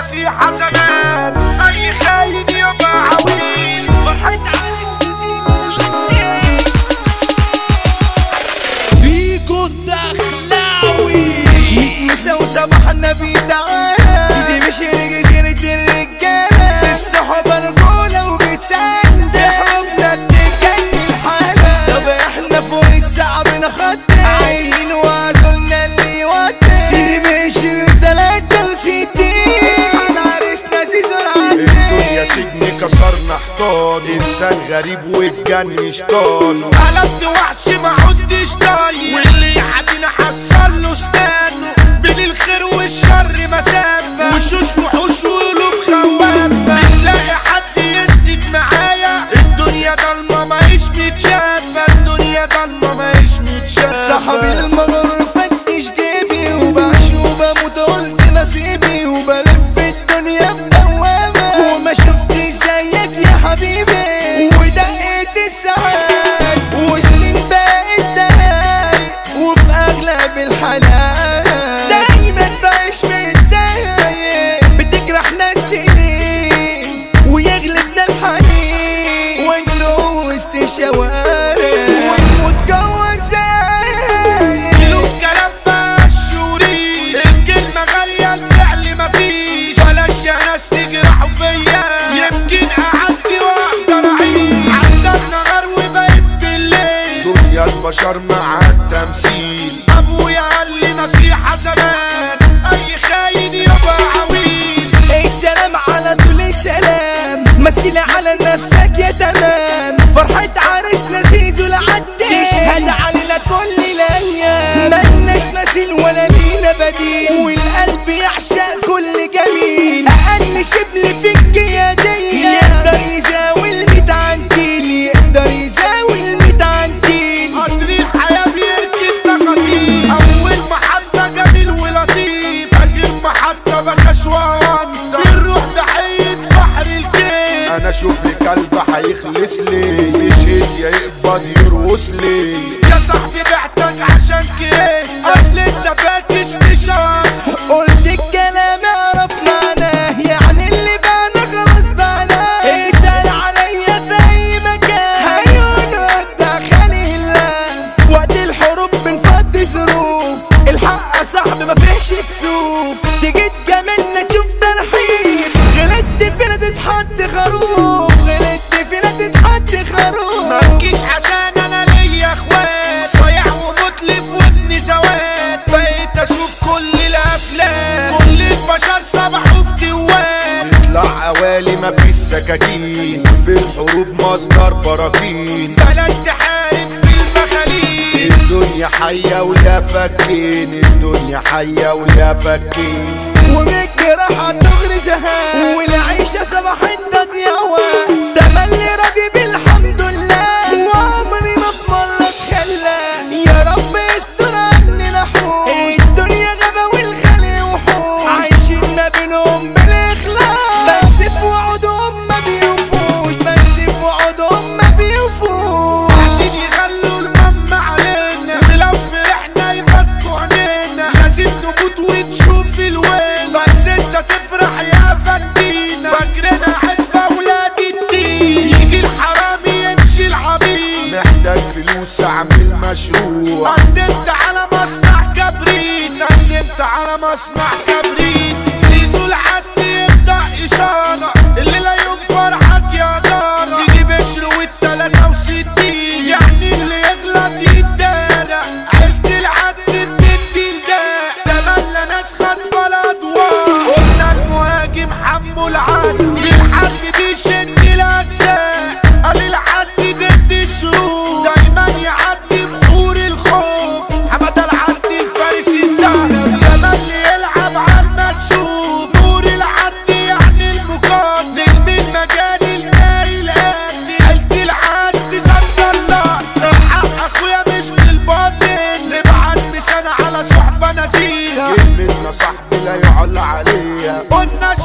نصيحة زمان اي خاين يبقى عويل فرحة عريس لذيذ العدي فيكو الدخلاوي مسا وسمحنا بيدعانا سيدي مش رجالة الرجالة الصحبة رجولة وبتساند حبنا بتكني الحالة طب احنا فوق الساعة بنخطط عايلين وعزولنا اللي يوطي سيدي مش 63 اصحى العريسنا زيزو العدي الدنيا سجن كسرنا حيطان انسان غريب واتجن شيطان قلبت وحش ما عدتش طايق واللي يعدينا حتصل له استنوا بين الخير والشر مسافه وشوش وحوش وقلوب خوافه مش لاقي حد يسند معايا الدنيا ضلمه ماهيش متشافه الدنيا ضلمه ماهيش متشافه صاحبي المغرور فتش جيبي وبعيش وبموت قلت نصيبي وبلف الدنيا بدوامة وما شفتش زيك يا حبيبي ودقيت الساعات وسنين بقت دقايق وفي اغلب الحالات دايما بعيش متضايق بتجرحنا السنين ويغلبنا الحنين وانتو وسط شوارع ونموت جوا ازاي كيلو الكلام مشهورين الكلمة غالية الفعل مفيش بلاش يا ناس تجرحوا فيا يمكن أعدي وأقدر أعيش عدى النهار وبقيت بالليل دنيا البشر مع التمثيل أبويا قال لي نصيحة زمان أي خاين يبقى عويل السلام على طول السلام مثل على نفسك يا تمام فرحة عريسنا زيزو العدي تشهد علينا كل الايام ملناش مثيل ولا لينا بديل والقلب يعشق كل جميل اقل شبل في القيادية يقدر يزاول 100 عنتيل يقدر يزاول 100 عنتيل قطر الحياة بيركب تخاطيف أول محطة جميل ولطيف آخر محطة بكاش وأنت الروح ضحية بحر الكيف أنا أشوف لي كلب هيخلص لي مش هدية يقبض يرقص لي يا صاحبي بعتك عشان كده أصل أنت فاكس مش أصل قلت الكلام اعرف معناه يعني اللي بانا خلاص بانا اسأل عليا في اي مكان هيقولوا دخل الله وقت الحروب بنفضي ظروف الحق صاحبي مفيهش كسوف تيجي تجاملنا تشوف ترحيب غلطت فينا تتحط خروف غلطت فينا تتحط خروف متجيش عشان أنا ليا إخوات صايع ومتلف وابن زوات بقيت أشوف كل الأفلام كل البشر صبحوا في توات يطلع قوالي مفيش سكاكين في الحروب مصدر براكين بلاش تحارب في المخاليق الدنيا حية ويا فكين الدنيا حية ويا فكين ومجرحة تغري زهان والعيشة صباح الضياوة تملي راضي بالحمد لله وعمري ما في مرة اتخلى يا رب يستر عننا حوش الدنيا غابة والخلق وحوش عايشين ما بينهم بالإخلاص بس في وعودهم ما بيوفوش بس في وعودهم ما بيوفوش عشان يخلوا المم علينا ولو فرحنا يبكوا علينا لازم نموت ونشوف الوين بس انت تفرح يا فكينا فاكرنا حسبة ولاد الدين يجي الحرامي يمشي العبيد محتاج فلوس اعمل مشروع قدمت على مصنع كبريت قدمت على مصنع كبريت زيزو العدي يبدأ إشارة اللي لا يوم فرحك يا دارة سيدي بشر وال63 يعني اللي يغلط يتدارى عيلة العدي بتدي الداء تملى ناس خاطفة الأضواء قلنا المهاجم حمو العدي في الحد بيشد الأجزاء قال العدي ضد الشروق دايما يعدي بحور الخوف حمد العدي الفارس السهل لما اللي يلعب على المكشوف نور العدي يعني المقاتل من مجال الناري الآتي عيلة العدي زد الله ده حق أخويا مش للباطل نبعت مثال على صحبة نزيهة كلمتنا صاحبي لا يعلى عليها قلنا